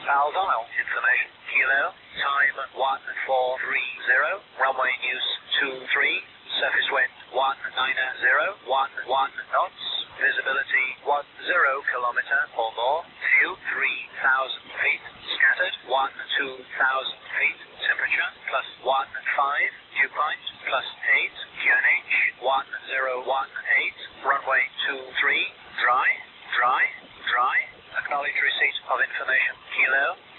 Falzile. Information. Kilo. Time 1430. Runway in use 23. Surface wind 190. 11 knots. Visibility 10 kilometer or more. View 3,000 feet. Scattered 2,000 feet. Temperature +15. Dew point +8. QNH 1018. Runway 23. Dry. Acknowledge receipt of information. Kilo.